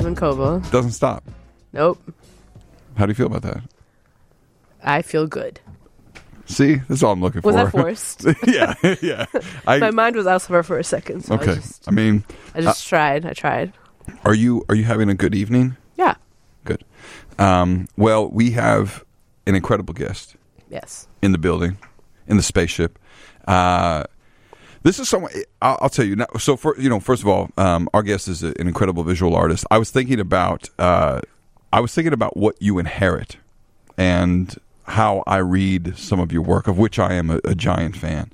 in Kobo. Doesn't stop. Nope. How do you feel about that? I feel good. See, that's all I'm looking Was for. that forced? Yeah, yeah. My mind was elsewhere for a second. So Okay. I just tried. I tried. Are you having a good evening? Yeah. Good. Well, we have an incredible guest Yes. in the building, in the spaceship. This is someone I'll tell you now. So, first of all, our guest is an incredible visual artist. I was thinking about what you inherit and how I read some of your work, of which I am a giant fan.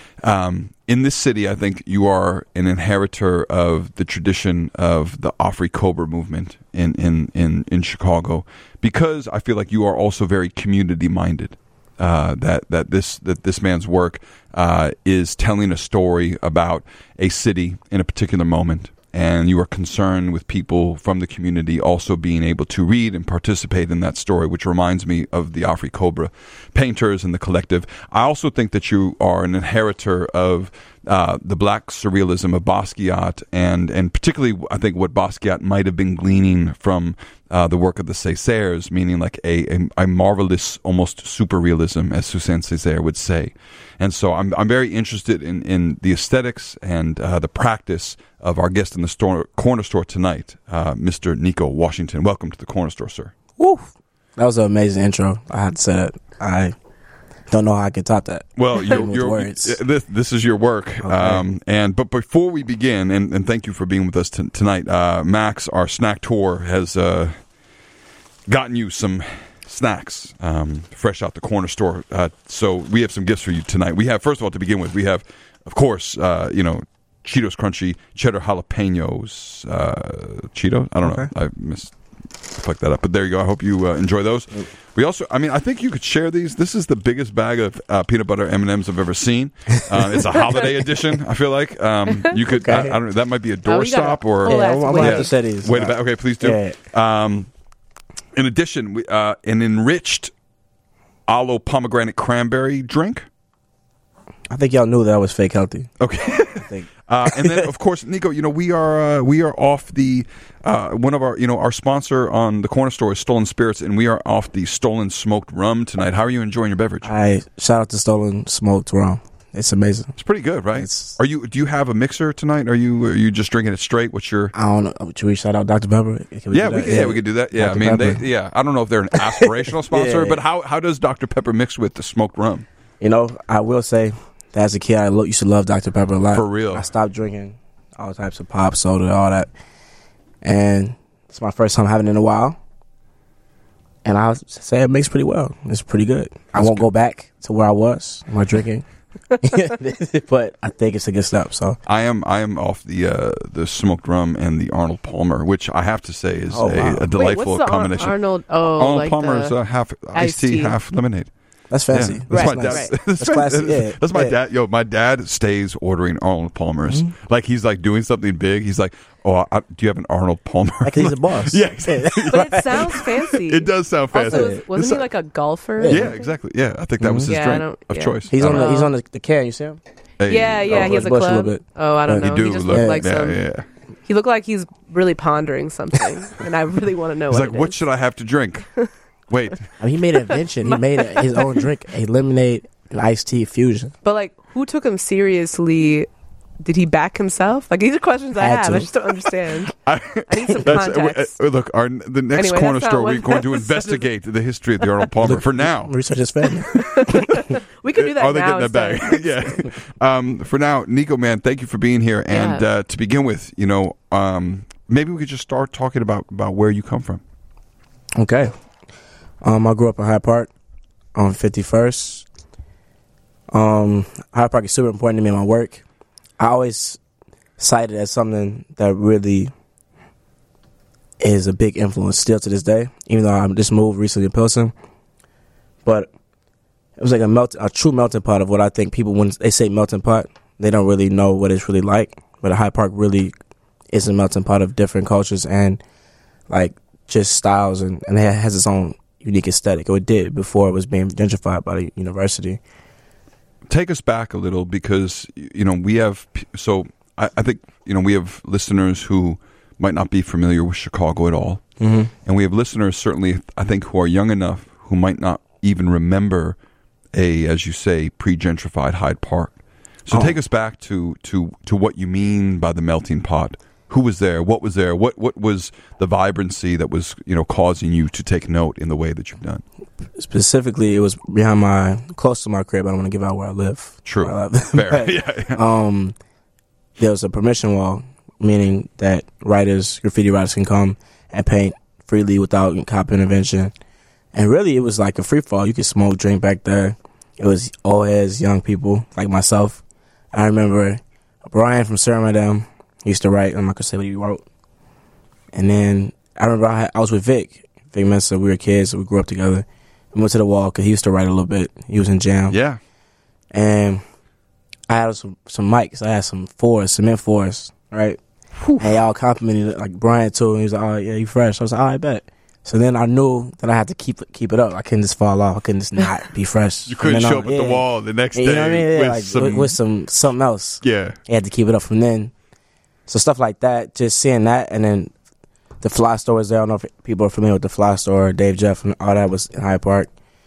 In this city, I think you are an inheritor of the tradition of the Afri Cobra movement in Chicago, because I feel like you are also very community minded. That this man's work is telling a story about a city in a particular moment, and you are concerned with people from the community also being able to read and participate in that story, which reminds me of the Afri Cobra painters and the collective. I also think that you are an inheritor of the black surrealism of Basquiat, and particularly I think what Basquiat might have been gleaning from the work of the Césaires, meaning like a marvelous, almost super realism, as Suzanne Césaire would say. And so I'm very interested in the aesthetics and the practice of our guest in the corner store tonight, Mr. Nico Washington. Welcome to the corner store, sir. Woo! That was an amazing intro. I had to say that. I don't know how I can top that. Well, this is your work. Okay. But before we begin, and thank you for being with us tonight, Max, our snack tour, has gotten you some snacks fresh out the corner store. So we have some gifts for you tonight. We have, first of all, to begin with, we have, of course, Cheetos Crunchy Cheddar Jalapenos. Cheetos? I don't know. I fucked that up. But there you go. I hope you enjoy those. We also, I think you could share these. This is the biggest bag of peanut butter M&Ms I've ever seen. It's a holiday edition, I feel like. You could, I don't know, that might be a doorstop or... Yeah, I'm going to have to say these. Wait a minute. Okay, please do. Yeah. In addition, an enriched aloe pomegranate cranberry drink. I think y'all knew that was fake healthy. Okay. I think. And then, of course, Nico, we are off the one of our sponsor on the corner store is Stolen Spirits, and we are off the Stolen Smoked Rum tonight. How are you enjoying your beverage? Shout out to Stolen Smoked Rum. It's amazing. It's pretty good, right? Do you have a mixer tonight? Are you just drinking it straight? What's your? I don't know. Should we shout out Dr. Pepper? We could do that. Yeah, Dr. Pepper. I don't know if they're an aspirational sponsor, but how does Dr. Pepper mix with the smoked rum? I will say that as a kid, I used to love Dr. Pepper a lot. For real. I stopped drinking all types of pop, soda, all that, and it's my first time having it in a while. And I'll say it makes pretty well. It's pretty good. I won't go back to where I was in my drinking. But I think it's a good step. So I am off the smoked rum and the Arnold Palmer, which I have to say is a delightful combination. Arnold Palmer is half iced tea, half lemonade. That's fancy. Yeah, that's my dad. Right. That's classic. Yeah, that's my dad. Yo, my dad stays ordering Arnold Palmers. Mm-hmm. Like he's like doing something big. He's like, "Oh, do you have an Arnold Palmer?" Like he's a boss. Yeah, exactly. But it sounds fancy. It does sound fancy. Also, wasn't he like a golfer? Yeah, exactly. Yeah, I think that was his drink of choice. He's on the can. You see him? Hey. Yeah. He has a club. Oh, I don't know. He just looked like some. Yeah. He looked like he's really pondering something, and I really want to know. He's like, what should I have to drink? Wait. He made an invention. He made his own drink, a lemonade and iced tea fusion. But like, who took him seriously? Did he back himself? Like, these are questions I have. I just don't understand. I need some context. Look, the next corner store, we're going to investigate the history of the Arnold Palmer. For now, research his family. We could do that. Are they getting that bag? Yeah. For now, Nico, man, thank you for being here. And to begin with, maybe we could just start talking about where you come from. Okay. I grew up in Hyde Park on 51st. Hyde Park is super important to me in my work. I always cite it as something that really is a big influence still to this day, even though I just moved recently to Pilsen. But it was like a true melting pot of what I think people, when they say melting pot, they don't really know what it's really like. But Hyde Park really is a melting pot of different cultures and like just styles, and it has its own unique aesthetic. Or it did before it was being gentrified by the university. Take us back a little, because we have I think we have listeners who might not be familiar with Chicago at all. Mm-hmm. And we have listeners, certainly, I think, who are young enough who might not even remember as you say, pre-gentrified Hyde Park. So take us back to what you mean by the melting pot. Who was there? What was there? What was the vibrancy that was, causing you to take note in the way that you've done? Specifically, it was close to my crib. I don't want to give out where I live. True. Fair. But, there was a permission wall, meaning that graffiti writers can come and paint freely without cop intervention. And really, it was like a free fall. You could smoke, drink back there. It was all heads, young people like myself. I remember Brian from Suriname. He used to write. I'm not gonna say what he wrote. And then I remember I was with Vic Mensa. We were kids, so we grew up together. We went to the wall because he used to write a little bit. He was in jam. Yeah. And I had some mics. I had some cement fours, right? Whew. And y'all complimented it, like Brian too. And he was like, "Oh yeah, you fresh." I was like, "Oh, I bet." So then I knew that I had to keep it up. I couldn't just fall off. I couldn't just not be fresh. You couldn't show up at the wall the next day. You know what I mean? With something else. Yeah. You had to keep it up from then. So stuff like that, just seeing that, and then the Fly Store was there. I don't know if people are familiar with the Fly Store. Dave Jeff and all that was in Hyde Park.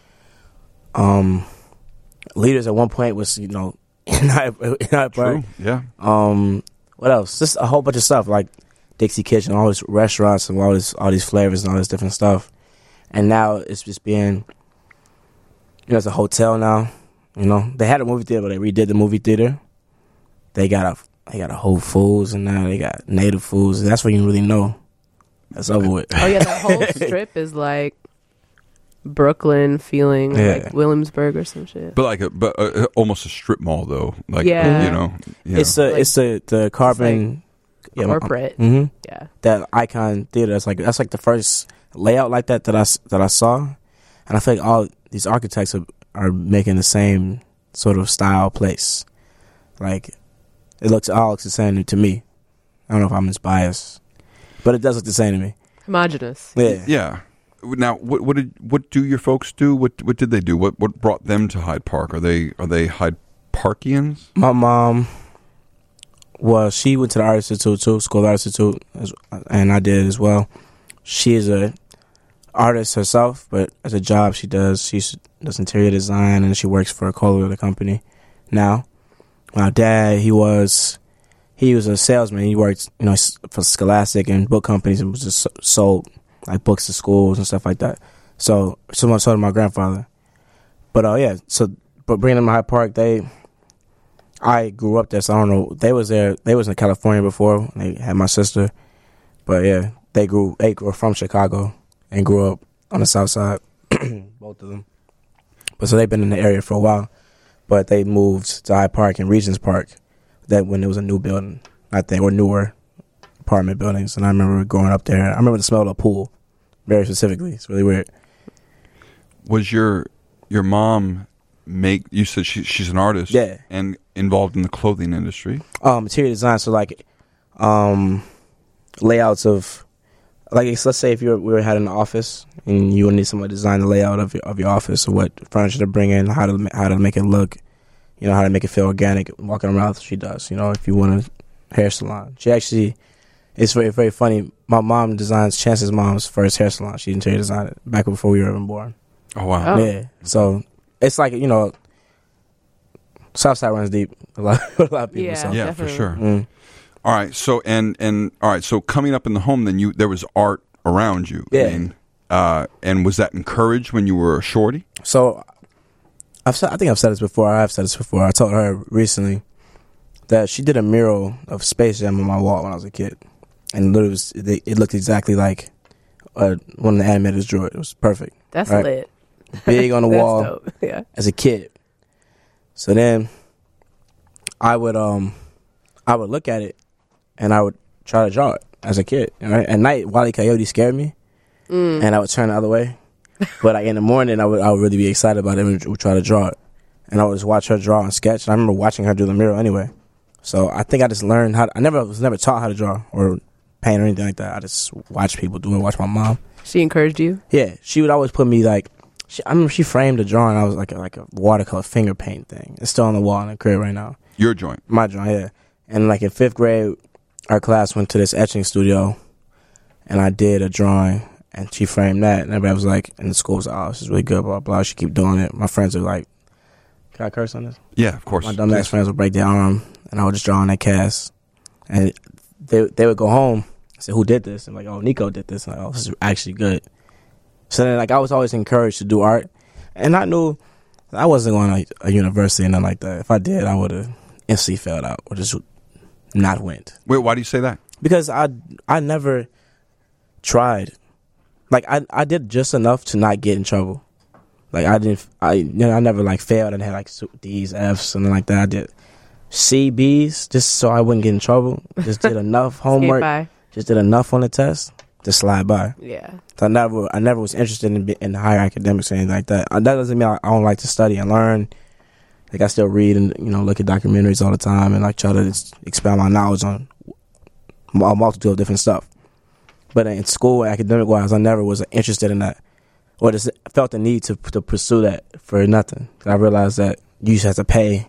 Leaders at one point was, in Hyde Park. True, yeah. What else? Just a whole bunch of stuff like Dixie Kitchen, all these restaurants and all these flavors and all this different stuff. And now it's just being, it's a hotel now. They had a movie theater, but they redid the movie theater. They got a Whole Foods, and now they got Native Foods. That's when you really know that's over with. Oh yeah, that whole strip is like Brooklyn feeling, like Williamsburg or some shit. But almost a strip mall though. Like it's the Carbon corporate. Mm-hmm. Yeah, that Icon Theater. That's like the first layout like that I saw, and I feel like all these architects are making the same sort of style place. Like it all looks the same to me. I don't know if I'm just biased, but it does look the same to me. Homogenous. Yeah. Now, what do your folks do? What did they do? What brought them to Hyde Park? Are they Hyde Parkians? My mom. Well, she went to the Art Institute too, School of Art Institute, and I did as well. She is a artist herself, but as a job she does interior design, and she works for a Kohler, the company now. My dad, he was a salesman. He worked, for Scholastic and book companies, and was just sold like books to schools and stuff like that. So much so to my grandfather. But but bringing them to Hyde Park, I grew up there, so I don't know. They was in California before when they had my sister. But yeah, they grew from Chicago and grew up on the south side, both of them. But so they've been in the area for a while. But they moved to Hyde Park and Regents Park when there was a new building, I think, or newer apartment buildings. And I remember growing up there. I remember the smell of the pool, very specifically. It's really weird. Was your mom you said she's an artist, yeah, and involved in the clothing industry? Interior design, so like layouts of, like, let's say if we had an office and you would need someone to design the layout of your office, or what furniture to bring in, how to make it look, how to make it feel organic walking around. She does. If you want a hair salon, she actually, it's very, very funny. My mom designs Chance's mom's first hair salon. She interior designed it back before we were even born. Oh wow! Yeah, so it's like Southside runs deep. A lot of people. Yeah, so. Yeah, for sure. Mm. All right, so so coming up in the home, then there was art around you. Yeah. I mean, and was that encouraged when you were a shorty? So, I think I've said this before. I have said this before. I told her recently that she did a mural of Space Jam on my wall when I was a kid, and it looked exactly like one of the animators drew it. It was perfect. That's lit. Big on the wall. Dope. Yeah. As a kid. So then I would look at it and I would try to draw it as a kid. Right? At night, Wile E. Coyote scared me, and I would turn the other way. But in the morning, I would really be excited about it and would try to draw it. And I would just watch her draw and sketch. And I remember watching her do the mural anyway. So I think I just learned I was never taught how to draw or paint or anything like that. I just watched people do it. Watch my mom. She encouraged you? Yeah, she would always put me like. I remember she framed a drawing. I was like a watercolor finger paint thing. It's still on the wall in the crib right now. Your joint? My joint, yeah. And like in 5th grade, our class went to this etching studio and I did a drawing, and she framed that, and everybody was like, in the school was like, oh, this is really good, blah, blah, she keep doing it. My friends were like, can I curse on this? Yeah, of course. My dumbass friends would break their arm, and I would just draw on that cast, and they would go home and say, who did this? And like, oh, Nico did this. And like, oh, this is actually good. So then, like, I was always encouraged to do art, and I knew I wasn't going to a university and nothing like that. If I did, I would have instantly failed out or just not went. Wait, why do you say that? Because I never tried. Like, I did just enough to not get in trouble. Like, I never, like, failed and had, like, D's, F's, something like that. I did C, B's, just so I wouldn't get in trouble. Just did enough homework. Just did enough on the test to slide by. Yeah. So I never was interested in higher academics or anything like that. That doesn't mean I don't like to study and learn. Like, I still read and, look at documentaries all the time and, like, try to expand my knowledge on a multitude of different stuff. But in school, academic-wise, I never was interested in that or just felt the need to pursue that for nothing. I realized that you just have to pay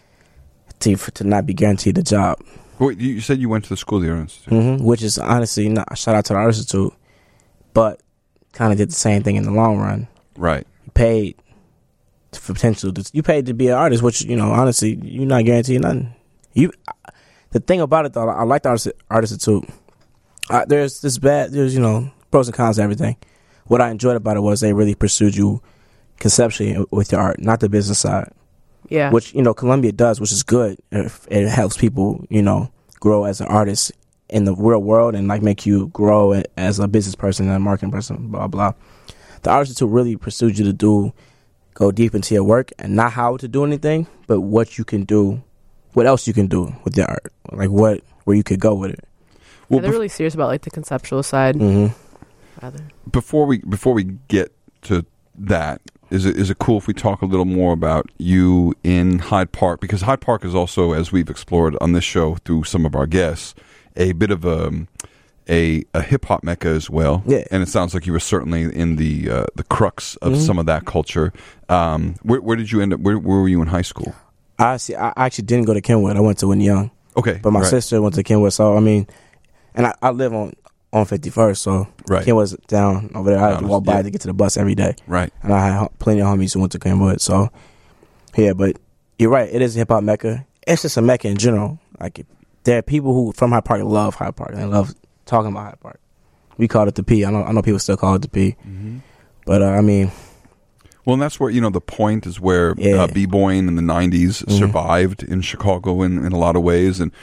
to not be guaranteed a job. Wait, you said you went to the school of the Art Institute. Mm-hmm, which is honestly, shout out to the Art Institute, but kind of did the same thing in the long run. Right. You paid for potential. You paid to be an artist, which, honestly, you're not guaranteed nothing. The thing about it, though, I like the Art Institute. There's pros and cons to everything. What I enjoyed about it was they really pursued you conceptually with your art, not the business side. Yeah. Which, Columbia does, which is good. It helps people, grow as an artist in the real world and, like, make you grow as a business person and a marketing person, blah, blah. The Art Institute really pursued you to go deep into your work and not how to do anything, but what you can do, what else you can do with your art, like where you could go with it. Well, they're really serious about, like, the conceptual side. Mm-hmm. Rather. Before we get to that, is it cool if we talk a little more about you in Hyde Park? Because Hyde Park is also, as we've explored on this show through some of our guests, a bit of a hip hop mecca as well. Yeah. And it sounds like you were certainly in the crux of some of that culture. Where did you end up? Where were you in high school? I actually didn't go to Kenwood. I went to Winnie Young. Okay. But my sister went to Kenwood, so I mean, and I live on 51st, so Kenwood's down over there. I had to walk by to get to the bus every day. Right. And I had plenty of homies who went to Kenwood, so yeah. But you're right, it is a hip hop mecca. It's just a mecca in general. Like, there are people who from Hyde Park love Hyde Park and they love talking about Hyde Park. We called it the P. I know people still call it the P. Mm-hmm. But I mean, well, and that's where the point is where b-boying in the 90s survived in Chicago in a lot of ways, and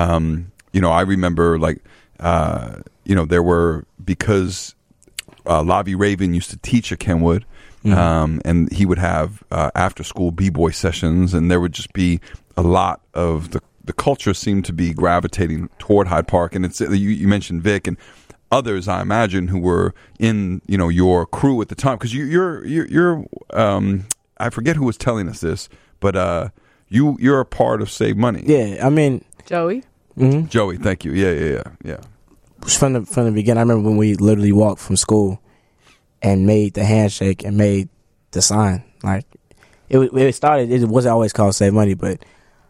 I remember, like, there were, because Lavi Raven used to teach at Kenwood, and he would have after school b-boy sessions, and there would just be a lot of the culture seemed to be gravitating toward Hyde Park, and it's you mentioned Vic and others, I imagine, who were in your crew at the time, because you're I forget who was telling us this, but you're a part of Save Money. Yeah, I mean, Joey. Mm-hmm. Joey, thank you. Yeah. From the beginning, I remember when we literally walked from school and made the handshake and made the sign. Like, it started. It wasn't always called Save Money, but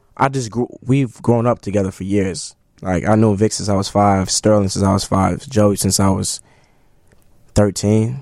we've grown up together for years. Like, I knew Vic since I was 5, Sterling since I was 5, Joey since I was 13,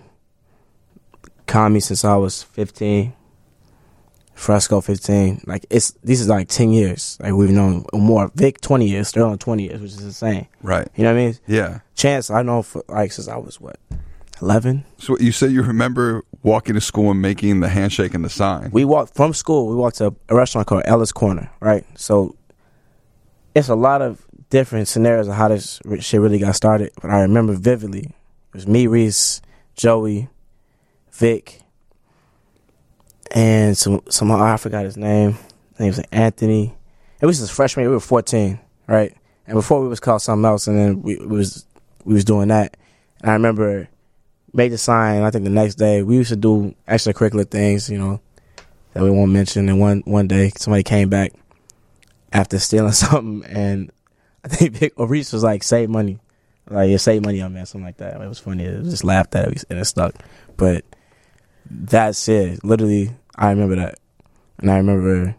Kami since I was 15, Fresco 15. Like, these is like 10 years. Like, we've known more. Vic 20 years, Sterling 20 years, which is insane. Right. You know what I mean? Yeah. Chance, I know for, like, since I was 11. So you say you remember walking to school and making the handshake and the sign. We walked from school. We walked to a restaurant called Ellis Corner, right? So it's a lot of different scenarios of how this shit really got started. But I remember vividly. It was me, Reese, Joey, Vic, and some I forgot his name. His name was Anthony. It was his freshman year. We were 14, right? And before we was called something else, and then we was doing that. And I remember made the sign. I think the next day we used to do extracurricular things, that we won't mention. And one day somebody came back after stealing something, and I think Vic or Reese was like, "Save money," like, "Yeah, save money on man," something like that. It was funny. It was just laughed at it and it stuck. But that's it. Literally, I remember that, and I remember.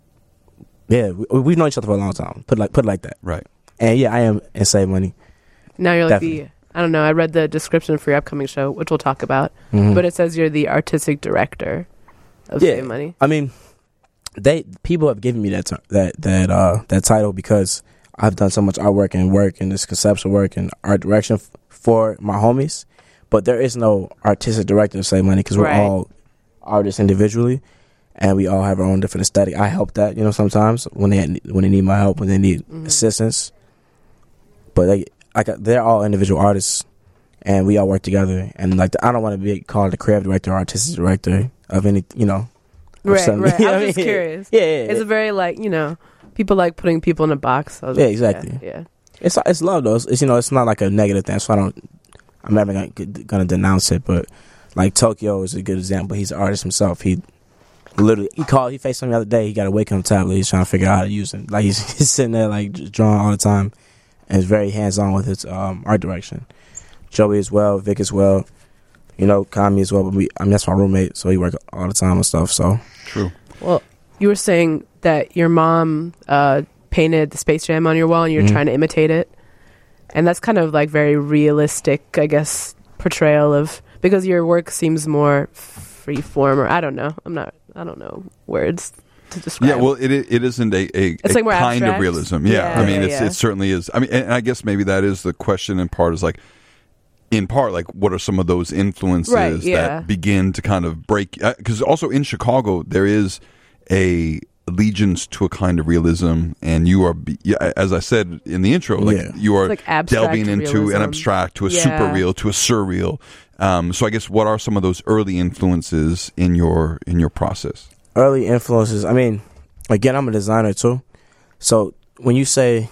Yeah, we've known each other for a long time. Put it like that. Right. And yeah, I am in Save Money. Now you're like Definitely. I don't know, I read the description for your upcoming show, which we'll talk about, but it says you're the artistic director of Save Money. I mean, people have given me that title because I've done so much artwork and this conceptual work and art direction for my homies, but there is no artistic director of Save Money because we're all artists individually, and we all have our own different aesthetic. I help that, sometimes when they need my help, when they need assistance, but they're all individual artists, and we all work together. And I don't want to be called the creative director or artistic director of any, Right. I was just curious. Yeah. It's a very people like putting people in a box. So exactly. Yeah. It's love though. It's it's not like a negative thing. So I'm never gonna denounce it. But like Tokyo is a good example. He's an artist himself. He FaceTimed me the other day. He got a Wacom tablet. He's trying to figure out how to use it. Like he's sitting there like drawing all the time, and is very hands on with his art direction. Joey as well, Vic as well, Kami as well. But that's my roommate, so he work all the time and stuff. So true. Well, you were saying that your mom painted the Space Jam on your wall, and you're trying to imitate it, and that's kind of like very realistic, I guess, portrayal of, because your work seems more free form, or I don't know words to describe. Yeah, well, it isn't it's like more kind abstract of realism. Yeah, I mean, it certainly is. I mean, and I guess maybe that is the question. In part, what are some of those influences that begin to kind of break? Because also in Chicago, there is a allegiance to a kind of realism, and you are, as I said in the intro, you are delving into an abstract, to a super real, to a surreal. So I guess what are some of those early influences in your process? Early influences. I mean, again, I'm a designer too. So when you say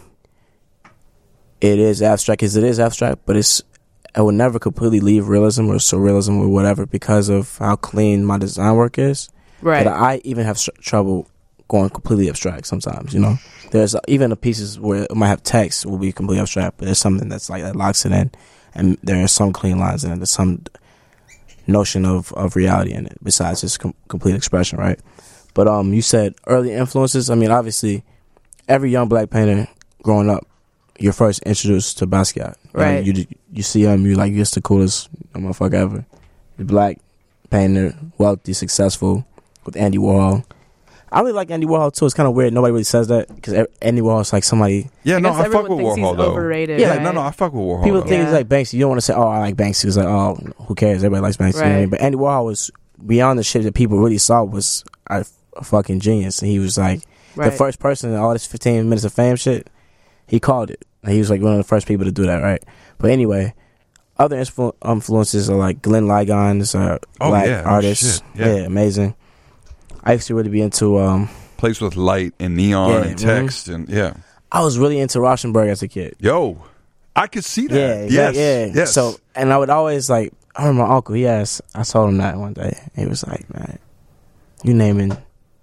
it is abstract, but I will never completely leave realism or surrealism or whatever because of how clean my design work is. Right. But I even have trouble going completely abstract sometimes, There's even the pieces where it might have text will be completely abstract, but there's something that's like that locks it in, and there are some clean lines in it. There's some notion of reality in it besides just complete expression, right? But you said early influences. I mean, obviously, every young black painter growing up, you're first introduced to Basquiat. Right. You see him, you're like, you're the coolest motherfucker ever. You're black painter, wealthy, successful, with Andy Warhol. I really like Andy Warhol too. It's kind of weird. Nobody really says that because Andy Warhol's like somebody. Yeah, I fuck with Warhol though. Overrated, yeah, right? I fuck with Warhol. People think it's like Banksy. You don't want to say, "Oh, I like Banksy." It's like, "Oh, who cares?" Everybody likes Banksy. Right. You know what I mean? But Andy Warhol was beyond the shit that people really saw was a fucking genius. And he was like the first person in all this 15 minutes of fame shit. He called it. And he was like one of the first people to do that, right? But anyway, other influences are like Glenn Ligon is a black artist. Yeah, amazing. I used to really be into plays with light and neon and text and I was really into Rauschenberg as a kid. Yo, I could see that. Yeah, yes. So, and I would always I remember my uncle. I told him that one day. He was like, "Man, you naming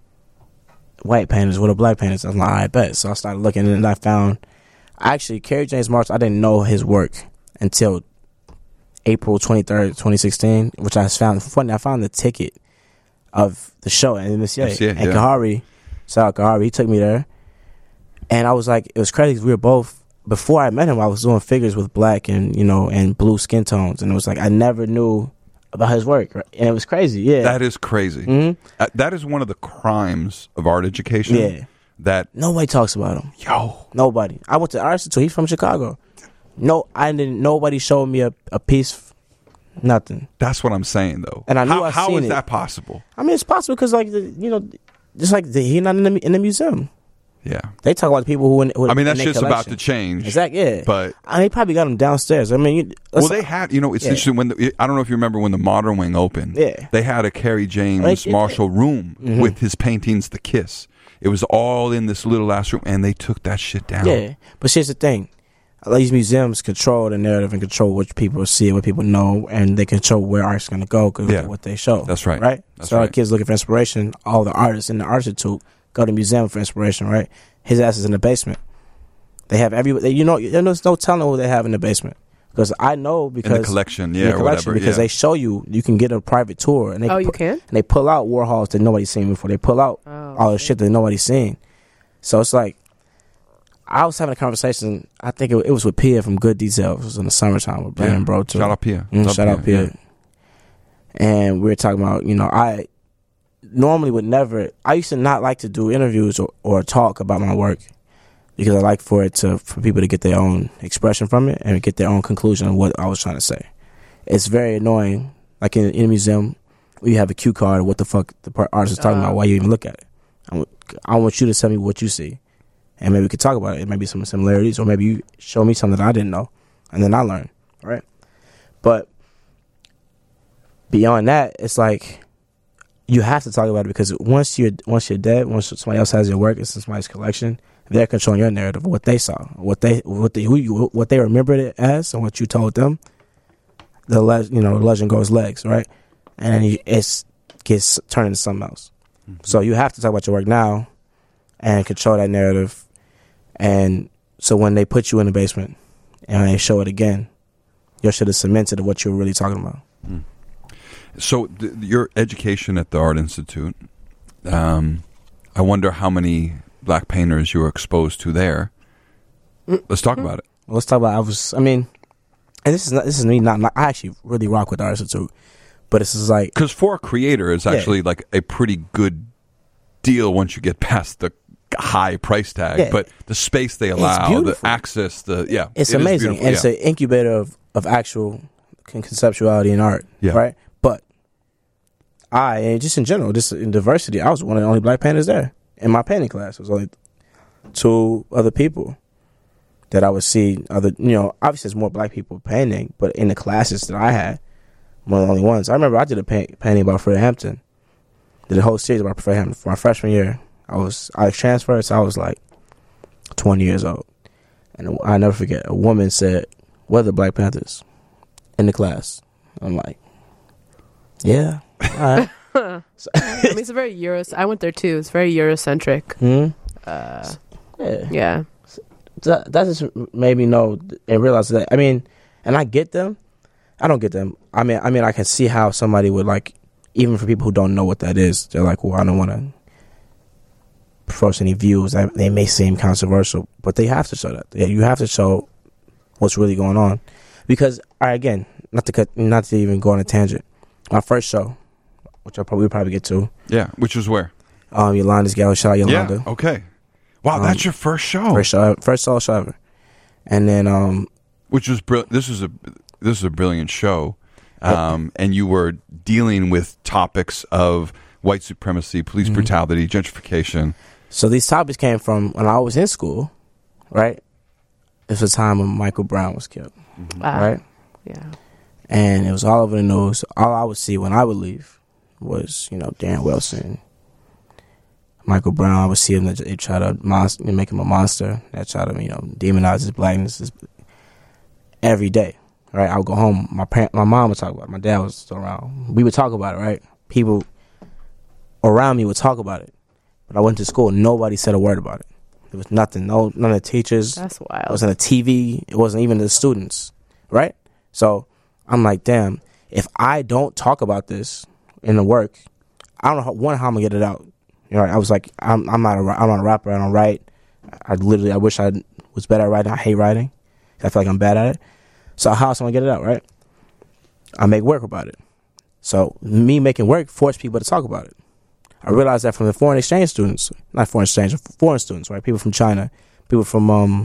white painters, what are black painters?" I was like, "I bet." So I started looking, and I found actually Kerry James Marshall. I didn't know his work until April 23rd, 2016, which I found funny. I found the ticket of the show at MSCA. And Kahari, shout out Kahari, he took me there. And I was like, it was crazy because we were both, before I met him, I was doing figures with black and, and blue skin tones. And it was like, I never knew about his work. Right? And it was crazy, yeah. That is crazy. Mm-hmm. That is one of the crimes of art education. Yeah. That nobody talks about him. Yo. Nobody. I went to Art Institute. He's from Chicago. Nobody showed me a piece. Nothing. That's what I'm saying, though. And I knew how is that possible? I mean, it's possible because, just like he's not in the museum. Yeah, they talk about people who I mean, that's just about to change. Exactly. Yeah, but they probably got them downstairs. I mean, they had. It's interesting when I don't know if you remember when the Modern Wing opened. Yeah, they had a Kerry James Marshall room with his paintings, The Kiss. It was all in this little last room, and they took that shit down. Yeah, but here's the thing. These museums control the narrative and control what people see, what people know, and they control where art's going to go because of what they show. That's right. Right? So our kids looking for inspiration. All the artists in the Art Institute go to the museum for inspiration, right? His ass is in the basement. They have there's no telling who they have in the basement. Because I know because... In the collection, whatever. Because they show you can get a private tour. And you can? And they pull out Warhols that nobody's seen before. They pull out all the shit that nobody's seen. So it's like... I was having a conversation. I think it was with Pia from Good Details. It was in the summertime with Brandon Bro too. Shout out Pia. Shout out Pia. Yeah. And we were talking about, I normally would never. I used to not like to do interviews or talk about my work because I like for people to get their own expression from it and get their own conclusion of what I was trying to say. It's very annoying. Like in a museum, you have a cue card of what the fuck the artist is talking about. Why you even look at it? I want you to tell me what you see. And maybe we could talk about it. It may be some similarities, or maybe you show me something that I didn't know, and then I learn. Right? But beyond that, it's like you have to talk about it because once you're dead, once somebody else has your work, it's in somebody's collection. They're controlling your narrative, what they saw, what they remembered it as, and what you told them. The legend goes legs, right? And then it gets turned into something else. Mm-hmm. So you have to talk about your work now and control that narrative. And so when they put you in the basement and they show it again, your shit is cemented of what you were really talking about. Mm. So your education at the Art Institute, I wonder how many black painters you were exposed to there. Let's talk about it. Well, let's talk about. And this is me not. I actually really rock with the Art Institute, but this is like because for a creator, it's actually like a pretty good deal once you get past the high price tag. Yeah. But the space they allow, the access, it's amazing, and it's an incubator of actual conceptuality in art, right? But just in general, just in diversity, I was one of the only black painters there in my painting class. It was only 2 other people that I would see. Obviously there's more black people painting, but in the classes that I had, one of the only ones. I remember I did a painting about Fred Hampton. Did a whole series about Fred Hampton for my freshman year. I was transferred, so I was like 20 years old. And I never forget, a woman said, "What are the Black Panthers?" in the class. I'm like, yeah, all right. It's a very I went there too. It's very Eurocentric. Yeah. That just made me know and realize that. And I get them. I don't get them. I mean, I can see how somebody would like, even for people who don't know what that is, they're like, well, I don't want to approach any views that they may seem controversial, but they have to show that. Yeah, you have to show what's really going on, because again, not to even go on a tangent. My first show, which we'll probably get to. Yeah, which was where? Yolanda's Gallery. Shout out Yolanda. Yeah. Okay. Wow, that's your first show. First solo show ever, and then which was this is a brilliant show, and you were dealing with topics of white supremacy, police brutality, gentrification. So these topics came from when I was in school, right? It was a time when Michael Brown was killed, right? Yeah. And it was all over the news. All I would see when I would leave was, Darren Wilson, Michael Brown. I would see him. They try to make him a monster. They try to, demonize his blackness every day, right? I would go home. My mom would talk about it. My dad was still around. We would talk about it, right? People around me would talk about it. But I went to school. Nobody said a word about it. There was nothing. None of the teachers. That's wild. It wasn't a TV. It wasn't even the students, right? So I'm like, damn. If I don't talk about this in the work, I don't know how I'm gonna get it out. I was like, I'm not a rapper. I don't write. I wish I was better at writing. I hate writing. I feel like I'm bad at it. So how else am I gonna get it out, right? I make work about it. So me making work forced people to talk about it. I realized that from the foreign students, right? People from China, people from,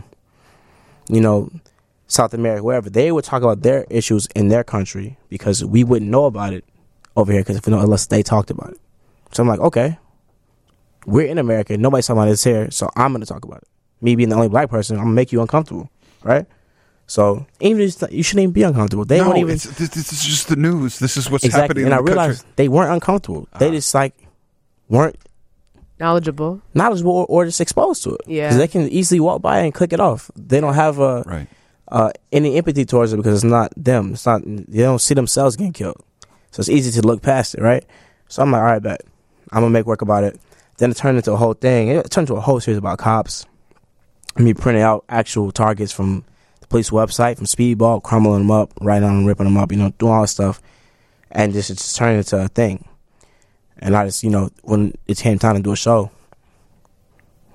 South America, wherever. They would talk about their issues in their country because we wouldn't know about it over here unless they talked about it. So I'm like, okay, we're in America. Nobody's talking about this here, so I'm going to talk about it. Me being the only black person, I'm going to make you uncomfortable, right? So even if you shouldn't even be uncomfortable. They won't even. This is just the news. This is what's happening in the country. And I realized they weren't uncomfortable. They just weren't knowledgeable or just exposed to it. Yeah, because they can easily walk by and click it off. They don't have any empathy towards it because it's not them. It's not. They don't see themselves getting killed, so it's easy to look past it, right? So I'm like, all right, bet I'm gonna make work about it. Then it turned into a whole thing. It turned into a whole series about cops. Me printing out actual targets from the police website, from Speedball, crumbling them up, writing on them, ripping them up, doing all that stuff, and just turned into a thing. And I just, when it came time to do a show,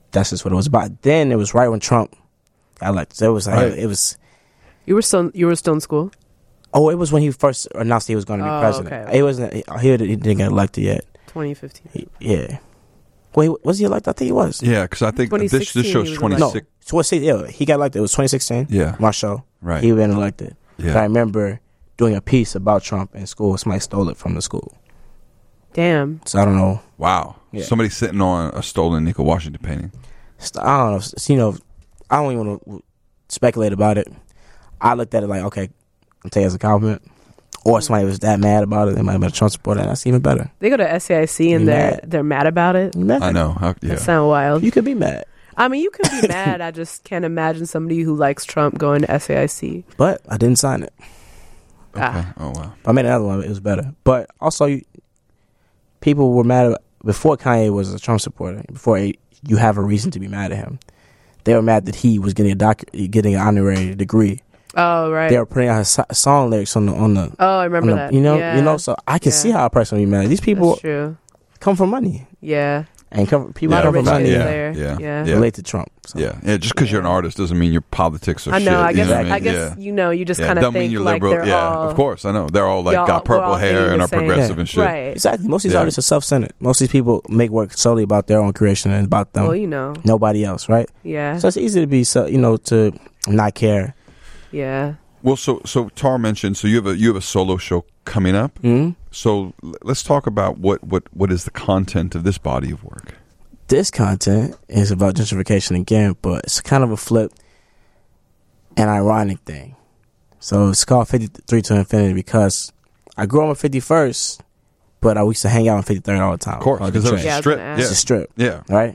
that's just what it was about. Then it was right when Trump got elected. It was like Right. it was. You were still in school. Oh, it was when he first announced he was going to be Oh, president. okay. It wasn't. He didn't get elected yet. 2015. Yeah. Wait, was he elected? I think he was. Yeah, because I think this 2016 show's he was 26. No, he got elected. It was 2016. Yeah. My show. Right. He been elected. Yeah. But I remember doing a piece about Trump in school. Somebody stole it from the school. Damn. So I don't know. Wow. Yeah. Somebody sitting on a stolen Nico Washington painting. I don't know. You know, I don't even want to speculate about it. I looked at it like, okay, I'll take it as a compliment. Or somebody was that mad about it. They might have been a Trump supporter. That's even better. They go to SAIC and they're mad about it. You mad? I know. Yeah. That sounds wild. You could be mad. I mean, you could be mad. I just can't imagine somebody who likes Trump going to SAIC. But I didn't sign it. Okay. Oh, wow. I made another one. It was better. But also, people were mad before Kanye was a Trump supporter. Before you have a reason to be mad at him, they were mad that he was getting getting an honorary degree. Oh, right. They were putting out his song lyrics on the. Oh, I remember on the- that. You know, Yeah. So I can Yeah. see how a person would be mad. These people That's true. come from money, Yeah. and people Lot come of from rich money. kids Yeah. there. Yeah. Yeah. Yeah. Relate to Trump. So. Yeah. Just because you're an artist doesn't mean your politics are I know. shit. I you guess. know what I guess Yeah. you just Yeah, kind of don't mean think you're like liberal. they're Yeah, all of course. I know. They're all like y'all- got we're purple all hair thinking and the are same. progressive Yeah. and shit. right. Exactly. Most of these Yeah. artists are self-centered. Most of these people make work solely about their own creation and about them. Well, you know. Nobody else, right? Yeah. So it's easy to be, to not care. Yeah. Well, so Tar mentioned so you have a solo show coming up. Mm-hmm. So let's talk about what is the content of this body of work. This content is about gentrification again, but it's kind of a flip and ironic thing. So it's called 53 to Infinity because I grew up on 51st, but I used to hang out on 53rd all the time. Of course, because it's it's Yeah, I a was strip. gonna ask. Yeah. a strip, Yeah. right?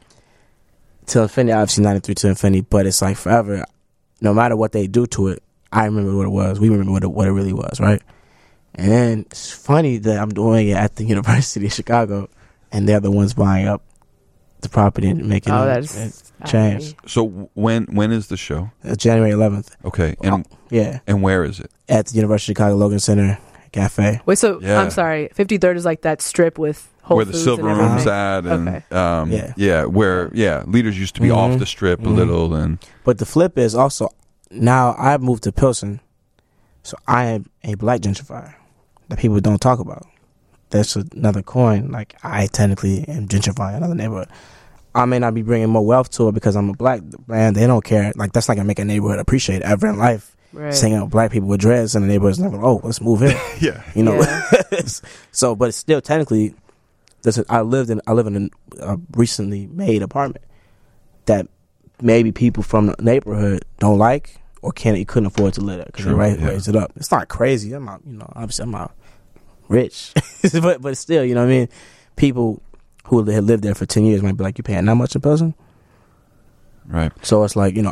Till Infinity, obviously 93 to Infinity, but it's like forever. No matter what they do to it, I remember what it was. We remember what it really was, right? And then it's funny that I'm doing it at the University of Chicago, and they're the ones buying up the property and making it change. So when is the show? January 11th. Okay. And Yeah, and where is it? at the University of Chicago Logan Center Cafe. Wait, so Yeah. I'm sorry. 53rd is like that strip with Whole Where the Foods Silver and Room's everything. at, and Yeah. where leaders used to be off the strip a little, and But the flip is also now I've moved to Pilsen, so I am a black gentrifier that people don't talk about. That's another coin. Like I technically am gentrifying another neighborhood. I may not be bringing more wealth to it because I'm a black man. They don't care. Like that's not gonna make a neighborhood appreciate ever in life. Right. Saying out black people with dreads in the neighborhood is not gonna. Oh, let's move in. yeah, You know. Yeah. So, but still, technically, I live in a recently made apartment that maybe people from the neighborhood don't like or couldn't afford to live there because they True, yeah. raised it up. It's not crazy. I'm not, obviously I'm not rich, but still, you know what I mean. People who had lived there for 10 years might be like, "You paying that much in Pilsen?" right. So it's like,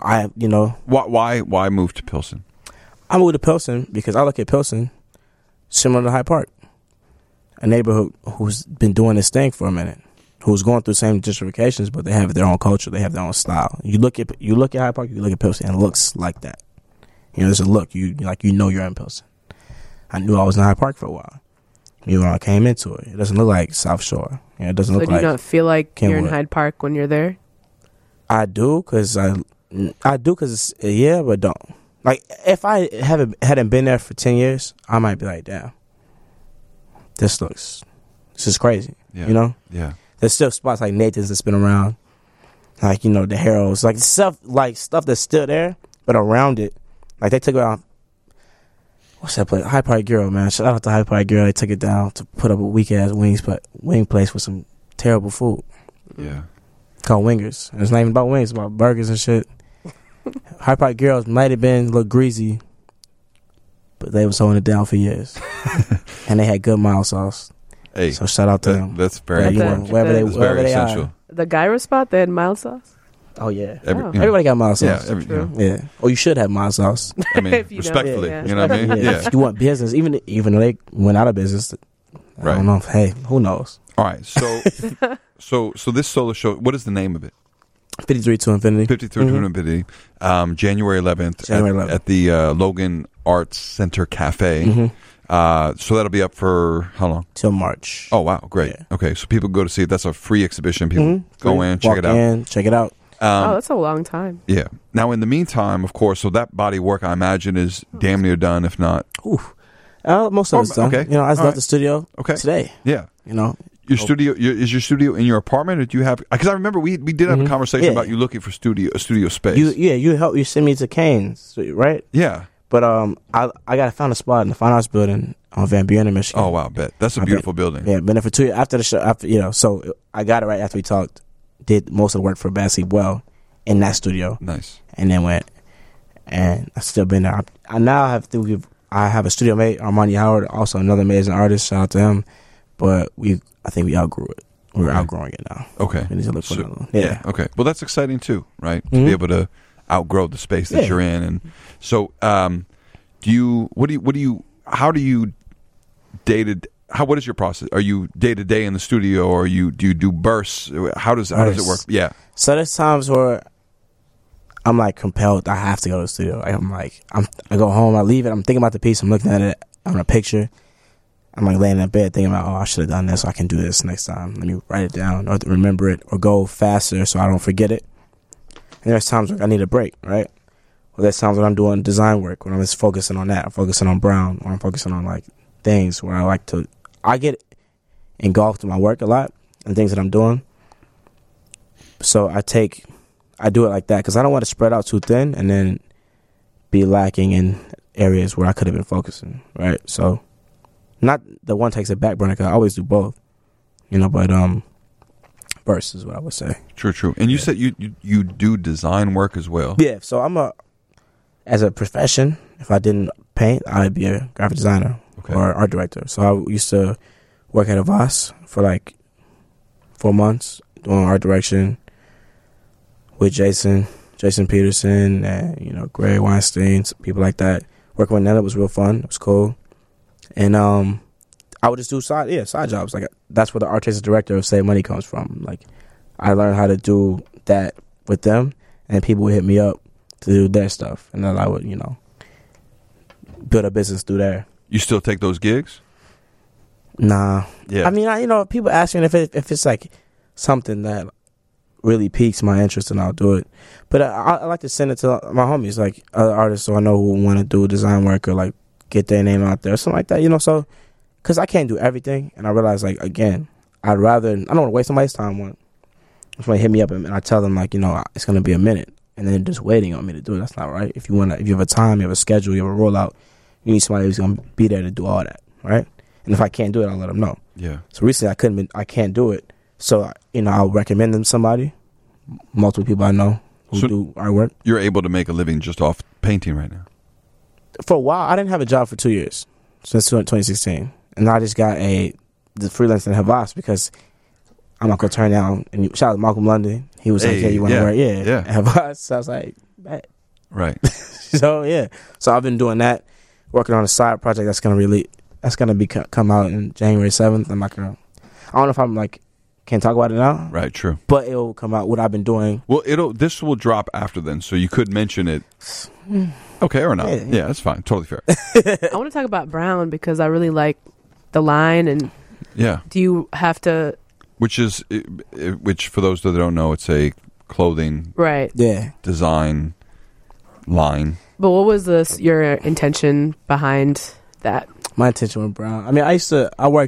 Why move to Pilsen? I moved to Pilsen because I look at Pilsen similar to Hyde Park, a neighborhood who's been doing this thing for a minute, who's going through the same gentrifications, but they have their own culture, they have their own style. You look at Hyde Park, you look at Pilsen, and it looks like that. There's a look you're in Pilsen. I knew I was in Hyde Park for a while. When I came into it, it doesn't look like South Shore. It doesn't So look do you like. not feel like you're in Kenwood. Hyde Park when you're there? I do because yeah, but don't. Like if I hadn't been there for 10 years, I might be like, damn, this is crazy. Yeah. Yeah. There's still spots like Nathan's that's been around, like the Harrows, like stuff that's still there, but around it, like they took it out. What's that place? Hyde Park Girl, man. Shout out to Hyde Park Girl. They took it down to put up a weak ass wing place with some terrible food Yeah. called Wingers. And it's not even about wings, it's about burgers and shit. Hyde Park Girls might have been a little greasy, but they was holding it down for years, and they had good mild sauce. Hey, So shout out to them. that's very Wherever you important. want, wherever That's very they essential. are. The gyro spot, they had mild sauce? Oh yeah, Oh. everybody got mild Yeah, sauce. True. Yeah. Or you should have mild sauce. I mean, If you don't. respectfully, Yeah. you know what I mean? Yeah. If you want business, even though they went out of business, I Right. don't know. Hey, who knows? All right. So this solo show, what is the name of it? 53 to Infinity. 53 to Infinity, January 11th, January 11th. at the Logan Arts Center Cafe. So that'll be up for how long? Till March. Oh wow, great. Yeah. Okay, so people go to see it. That's a free exhibition. People go in, check Walk it out. in, check it out. That's a long time. Yeah. Now, in the meantime, of course, so that body work, I imagine, is damn near done, if not. Ooh. Most of it's done. Okay. You know, I just All left right. the studio Okay. today. Yeah. You know, Your studio is your studio in your apartment, or do you have? Because I remember we did have a conversation Yeah. about you looking for a studio space. you sent me to Kane's, right? Yeah. But I found a spot in the Fine Arts Building on Van Buren, Michigan. Oh wow, bet that's a beautiful building. Yeah, been there for 2 years. After the show, so I got it right after we talked. Did most of the work for Bad Sleep Well in that studio, Nice. and then went, and I've still been there. I have a studio mate, Armani Howard, also another amazing artist. Shout out to him. But I think we outgrew it. We're outgrowing it now. Okay. We need to look for another one. Yeah. Okay. Well, that's exciting too, right? To Mhm. be able to outgrow the space that Yeah. you're in, and so how do you dated? What is your process? Are you day to day in the studio, or do you do bursts? How does it work? Yeah. So there's times where I'm like compelled. I have to go to the studio. I go home. I leave it. I'm thinking about the piece. I'm looking at it on a picture. I'm like laying in bed thinking about, I should have done this. So I can do this next time. Let me write it down or remember it or go faster so I don't forget it. And there's times where I need a break, right? Well, there's times when I'm doing design work, when I'm just focusing on that. I'm focusing on Brown, or I'm focusing on like things where I get engulfed in my work a lot and things that I'm doing. So I do it like that because I don't want to spread out too thin and then be lacking in areas where I could have been focusing, right? So not the one takes a back burner because I always do both, but bursts is what I would say. True. And you said you do design work as well. Yeah, so as a profession, if I didn't paint, I'd be a graphic designer or art director. So I used to work at Avas for like 4 months doing art direction with Jason Peterson and, Greg Weinstein, people like that. Working with them, it was real fun. It was cool. And I would just do side jobs. Like that's where the artistic director of Save Money comes from. Like I learned how to do that with them, and people would hit me up to do their stuff, and then I would, build a business through there. You still take those gigs? Nah. Yeah. I mean, people ask me if it's like something that really piques my interest, and I'll do it. But I like to send it to my homies, like other artists, so I know who want to do design work or like get their name out there, something like that. So because I can't do everything, and I realize like again, I don't want to waste somebody's time. If somebody hit me up and I tell them like it's gonna be a minute, and then just waiting on me to do it, that's not right. If you have a time, you have a schedule, you have a rollout, you need somebody who's gonna be there to do all that, right? And if I can't do it, I'll let them know. Yeah. So recently I can't do it. So, I'll recommend them to somebody, multiple people I know who do artwork. You're able to make a living just off painting right now? For a while, I didn't have a job for 2 years, since 2016. And I just got the freelance in Havas because I'm not going to turn down. And shout out to Malcolm London. He was like, hey, you want to work? Yeah. At Havas. So I was like, bet. Right. So, yeah. So I've been doing that, working on a side project that's going to come out in January 7th. I'm not going to, I don't know if I'm like, can't talk about it now. Right, true. But it'll come out, what I've been doing. Well, this will drop after then, so you could mention it. Okay, or not. Yeah, that's fine. Totally fair. I want to talk about Brown because I really like the line. And yeah. do you have to... Which for those that don't know, it's a clothing design line. But what was your intention behind that? My intention with Brown. I mean, I used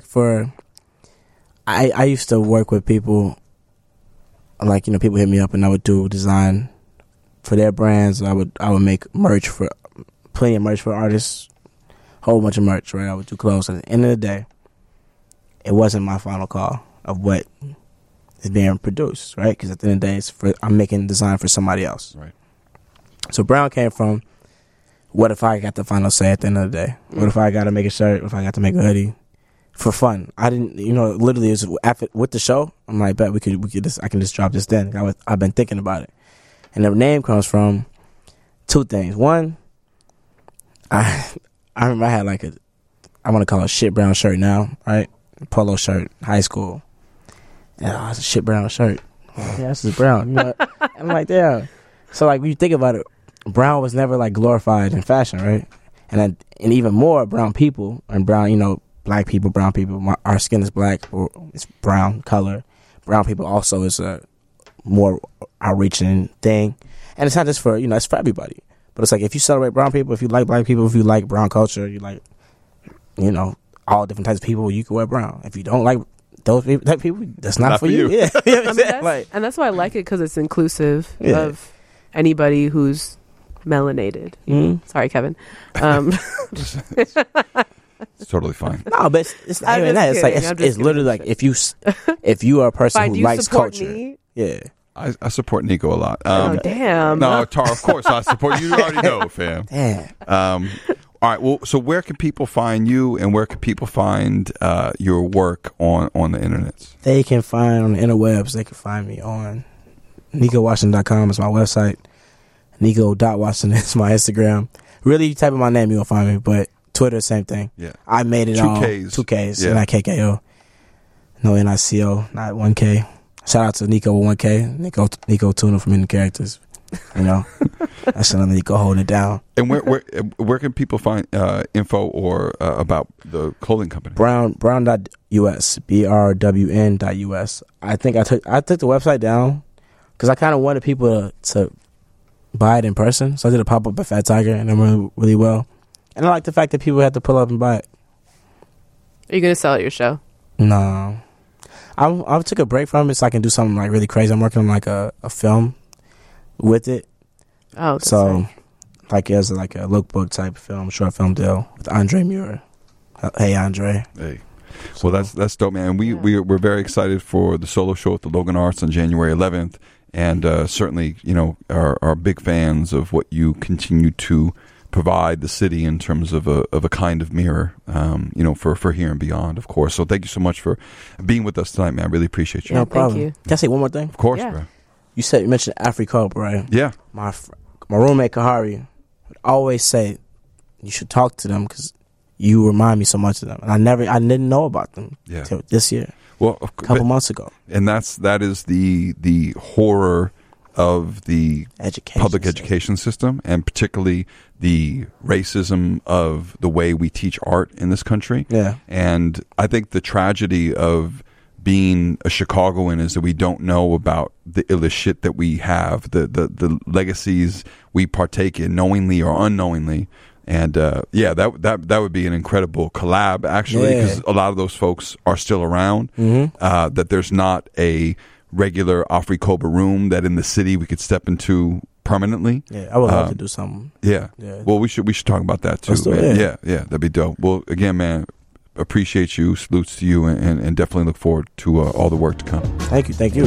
to work with people, like, people hit me up and I would do design for their brands. I would make merch plenty of merch for artists, whole bunch of merch, right? I would do clothes. At the end of the day, it wasn't my final call of what is being produced, right? Because at the end of the day, I'm making design for somebody else. Right. So Brown came from, what if I got the final say at the end of the day? What if I got to make a shirt? What if I got to make a hoodie? For fun. I didn't, literally it was with the show, I'm like, bet I can just drop this then. I've been thinking about it. And the name comes from two things. One, I remember I had like I want to call it a shit brown shirt now, right? Polo shirt, high school. And it's a shit brown shirt. Yeah, this is brown. And I'm like, damn. So like when you think about it, brown was never like glorified in fashion, right? and even more brown people and brown, black people, brown people. Our skin is black or it's brown color. Brown people also is a more outreaching thing, and it's not just for it's for everybody. But it's like if you celebrate brown people, if you like black people, if you like brown culture, you like all different types of people, you can wear brown. If you don't like those people, that's not for you. Yeah, and that's why I like it, because it's inclusive of anybody who's melanated. Mm-hmm. Sorry, Kevin. It's totally fine. No, but it's not even that. It's like it's literally like if you are a person who likes culture. Me? Yeah. I support Nico a lot. Damn. No, Tara, of course I support you. You already know, fam. Damn. All right. Well, so where can people find you, and where can people find your work on the internet? They can find on the interwebs. They can find me on NicoWashington.com is my website. Nico.Washington is my Instagram. Really, you type in my name, you'll find me. But Twitter, same thing. Yeah. I made it on 2Ks, not KKO. No NICO, not 1K. Shout out to Nico with 1K. Nico Tuna from Hidden Characters. That's another Nico holding it down. And where can people find info or about the clothing company? Brown.us, BRWN.us. I think I took the website down because I kind of wanted people to buy it in person. So I did a pop up at Fat Tiger, and it went really well. And I like the fact that people had to pull up and buy it. Are you going to sell at your show? No. I took a break from it so I can do something like really crazy. I'm working on like a film with it. Oh, that's so right. Like it's like a lookbook type film, short film deal with Andre Muir. Hey, Andre. Hey. Well, that's dope, man. We're very excited for the solo show at the Logan Arts on January 11th, and certainly are big fans of what you continue to provide the city in terms of a kind of mirror, for here and beyond, of course. So thank you so much for being with us tonight, man. I really appreciate you. No problem. Thank you. Can I say one more thing? Of course, Yeah. bro. You mentioned AfriCope, right? Yeah. My roommate Kahari would always say you should talk to them because you remind me so much of them, and I didn't know about them till this year. Well, a couple months ago, and that is the horror of the public education system, and particularly the racism of the way we teach art in this country. Yeah. And I think the tragedy of being a Chicagoan is that we don't know about the illest shit that we have, the legacies we partake in, knowingly or unknowingly. And that would be an incredible collab, actually, because a lot of those folks are still around. Mm-hmm. That there's not a regular Africoba room that in the city we could step into permanently. Yeah, I would love to do something. Yeah. Well, we should talk about that too. Let's do it. Yeah, that'd be dope. Well, again, man, appreciate you. Salutes to you, and definitely look forward to all the work to come. Thank you.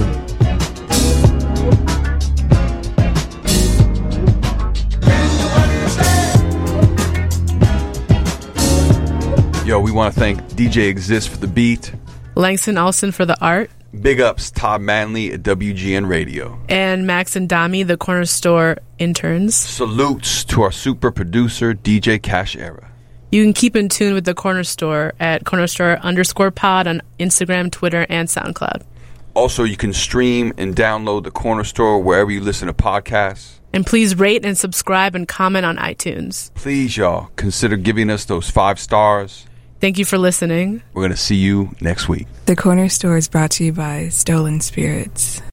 Yo, we want to thank DJ Exist for the beat, Langston Olsen for the art, big ups Todd Manley at WGN Radio, and Max and Dami, the Corner Store interns. Salutes to our super producer, DJ Cash Era. You can keep in tune with the Corner Store at cornerstore_pod on Instagram, Twitter, and SoundCloud. Also, you can stream and download the Corner Store wherever you listen to podcasts. And please rate and subscribe and comment on iTunes. Please, y'all, consider giving us those 5 stars. Thank you for listening. We're going to see you next week. The Corner Store is brought to you by Stolen Spirits.